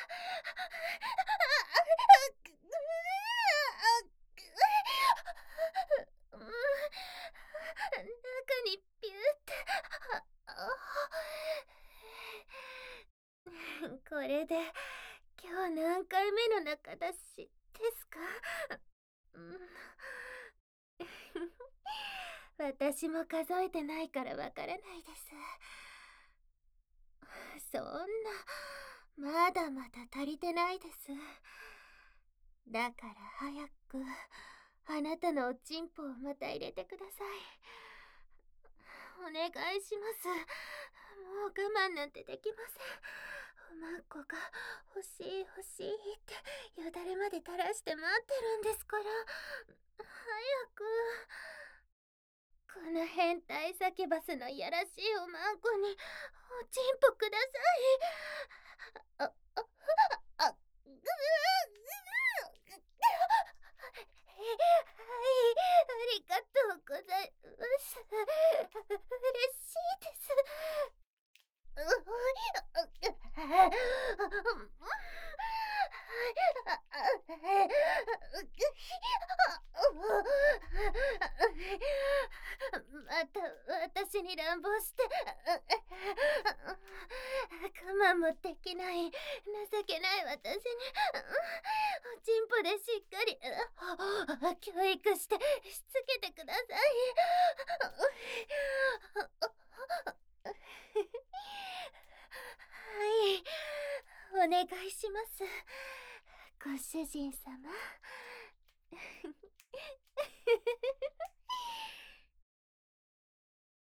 中にピューってこれで今日何回目の中出しですか？うん。私も数えてないからわからないです。そんな、まだまだ足りてないです。だから早く、あなたのおちんぽをまた入れてください。お願いします。もう我慢なんてできません。おまんこが欲しい欲しいってよだれまで垂らして待ってるんですから。早く。この変態サキュバスのいやらしいおまんこにおちんぽください。あ、ありがとうございます。嬉しいです。また私に乱暴して、我慢もできない、情けない私に、おちんぽでしっかり、教育してしつけてください。はい、お願いします。ご主人様。